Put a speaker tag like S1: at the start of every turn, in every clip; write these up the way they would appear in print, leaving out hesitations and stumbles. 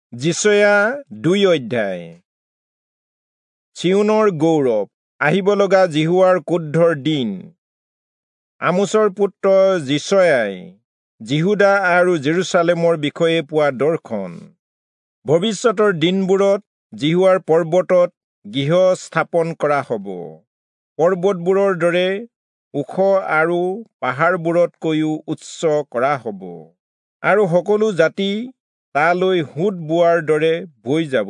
S1: যিচয়া 2 অধ্যায়। চিউনৰ গৌৰৱ, আহিব লগা জিহুৱাৰ ক্ৰোধৰ দিন। আমোচৰ পুত্ৰ যিচয়াই জিহুদা আৰু জেৰুচালেমৰ বিষয়ে পোৱা দৰ্শন। ভৱিষ্যতৰ দিনবোৰত জিহুৱাৰ পৰ্বতত গৃহ স্থাপন কৰা হ'ব। পৰ্বতবোৰৰ দৰে ওখ আৰু পাহাৰবোৰতকৈও উচ্চ কৰা হ'ব। আৰু সকলো জাতি তালৈ সোঁত বোৱাৰ দৰে বৈ যাব।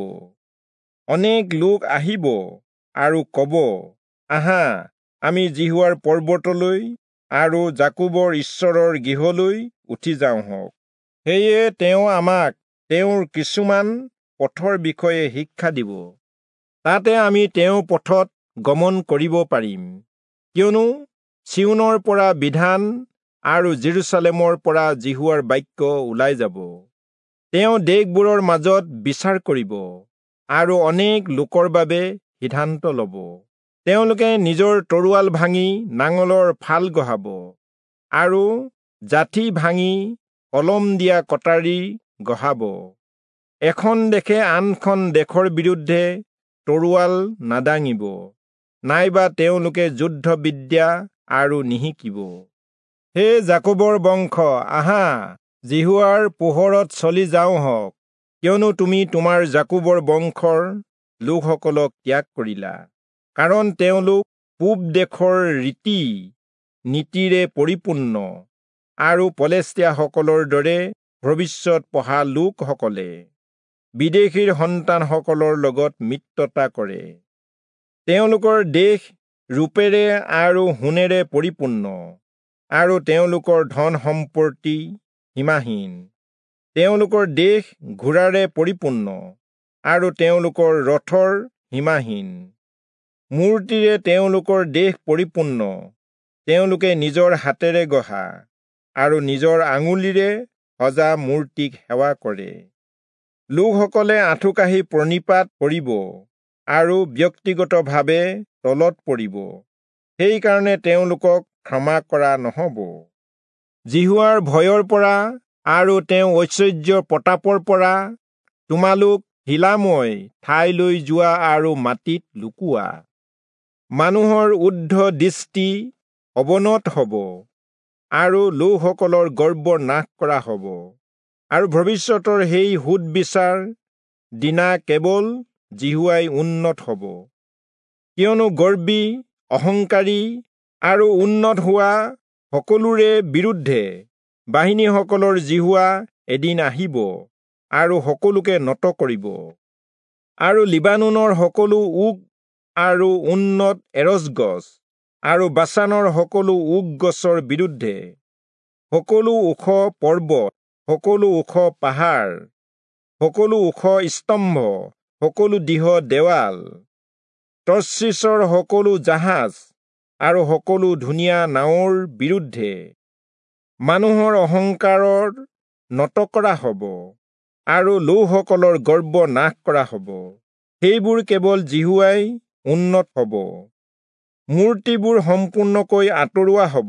S1: অনেক লোক আহিব আৰু ক'ব, আহা, আমি জিহুৱাৰ পৰ্বতলৈ আৰু জাকুবৰ ঈশ্বৰৰ গৃহলৈ উঠি যাওঁ হওক। সেয়ে তেওঁ আমাক তেওঁৰ কিছুমান পথৰ বিষয়ে শিক্ষা দিব। তাতে আমি তেওঁৰ পথত গমন কৰিব পাৰিম। কিয়নো চিউনৰ পৰা বিধান আৰু জেৰুচালেমৰ পৰা জিহুৱাৰ বাক্য ওলাই যাব। তেওঁ দেশবোৰৰ মাজত বিচাৰ কৰিব আৰু অনেক লোকৰ বাবে সিদ্ধান্ত ল'ব। তেওঁলোকে নিজৰ তৰোৱাল ভাঙি নাঙলৰ ফাল গঢ়াব আৰু যাঠি ভাঙি কলম দিয়া কটাৰী গঢ়াব। এখন দেশে আনখন দেশৰ বিৰুদ্ধে তৰোৱাল নাদাঙিব, নাইবা তেওঁলোকে যুদ্ধ বিদ্যা আৰু নিশিকিব। হে জাকুবৰ বংশ, আহা, জিহুৱাৰ পোহৰত চলি যাওঁ হওক। কিয়নো তুমি তোমাৰ জাকুবৰ বংশৰ লোকসকলক ত্যাগ কৰিলা, কাৰণ তেওঁলোক পূব দেশৰ ৰীতি নীতিৰে পৰিপূৰ্ণ আৰু পলেষ্টিয়াসকলৰ দৰে ভৱিষ্যত পঢ়া লোকসকলে বিদেশীৰ সন্তানসকলৰ লগত মিত্ৰতা কৰে। তেওঁলোকৰ দেশ ৰূপেৰে আৰু সোণেৰে পৰিপূৰ্ণ আৰু তেওঁলোকৰ ধন সম্পত্তি সীমাহীন। তেওঁলোকৰ দেশ ঘোঁৰাৰে পৰিপূৰ্ণ আৰু তেওঁলোকৰ ৰথৰ সীমাহীন। মূৰ্তিৰে তেওঁলোকৰ দেশ পৰিপূৰ্ণ। তেওঁলোকে নিজৰ হাতেৰে গঢ়া আৰু নিজৰ আঙুলিৰে সজা মূৰ্তিক সেৱা কৰে। লোকসকলে আঁঠুকাঢ়ি প্ৰণিপাত কৰিব আৰু ব্যক্তিগতভাৱে তলত পৰিব। সেইকাৰণে তেওঁলোকক ক্ষমা কৰা নহ'ব। জিহুৱাৰ ভয়ৰ পৰা আৰু তেওঁ ঐশ্বৰ্যৰ প্ৰতাপৰ পৰা তোমালোক শিলাময় ঠাইলৈ যোৱা আৰু মাটিত লুকোৱা। মানুহৰ ঊৰ্ধ্ব দৃষ্টি অৱনত হ'ব আৰু লোকসকলৰ গৰ্ব নাশ কৰা হ'ব। আৰু ভৱিষ্যতৰ সেই সুদবিচাৰ দিনা কেৱল জিহুৱাই উন্নত হ'ব। কিয়নো গৰ্বী, অহংকাৰী আৰু উন্নত হোৱা সকলোৰে বিৰুদ্ধে বাহিনীসকলৰ জিহুৱা এদিন আহিব আৰু সকলোকে নত কৰিব। আৰু লিবানোনৰ সকলো ওক আৰু উন্নত এৰচ গছ আৰু বাছানৰ সকলো ওক গছৰ বিৰুদ্ধে, সকলো ওখ পৰ্বত, সকলো ওখ পাহাৰ, সকলো ওখ স্তম্ভ, সকলো দৃঢ় দেৱাল, তৰ্চিছৰ সকলো জাহাজ আৰু সকলো ধুনীয়া নাৱৰ বিৰুদ্ধে মানুহৰ অহংকাৰৰ নত কৰা হ'ব আৰু লোকসকলৰ গৰ্ব নাশ কৰা হ'ব। সেইবোৰ কেৱল জিহুৱাই উন্নত হ'ব। মূৰ্তিবোৰ সম্পূৰ্ণকৈ আঁতৰোৱা হ'ব।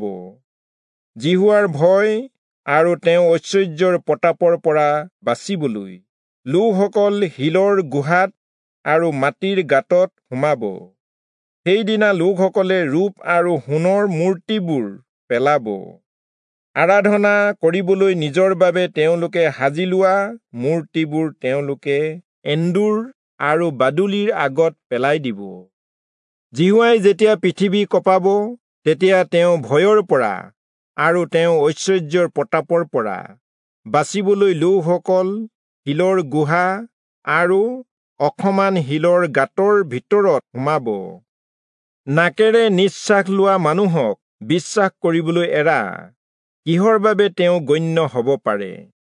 S1: জিহুৱাৰ ভয় আৰু তেওঁ ঐশ্বৰ্যৰ প্ৰতাপৰ পৰা বাচিবলৈ লোকসকল শিলৰ গুহাত আৰু মাটিৰ গাঁতত সোমাব। সেইদিনা লোকসকলে ৰূপ আৰু সোণৰ মূৰ্তিবোৰ পেলাব। আৰাধনা কৰিবলৈ নিজৰ বাবে তেওঁলোকে সাজি লোৱা মূৰ্তিবোৰ তেওঁলোকে এন্দুৰ আৰু বাদুলিৰ আগত পেলাই দিব। জিহুৱাই যেতিয়া পৃথিৱী কঁপাব, তেতিয়া তেওঁ ভয়ৰ পৰা আৰু তেওঁ ঐশ্বৰ্যৰ প্ৰতাপৰ পৰা বাচিবলৈ লোকসকল শিলৰ গুহা আৰু অসমান শিলৰ গাঁতৰ ভিতৰত সোমাব। নাকেৰে নিশ্বাস লোৱা মানুহক বিশ্বাস কৰিবলৈ এৰা। কিহৰ বাবে তেওঁ গণ্য হ'ব পাৰে?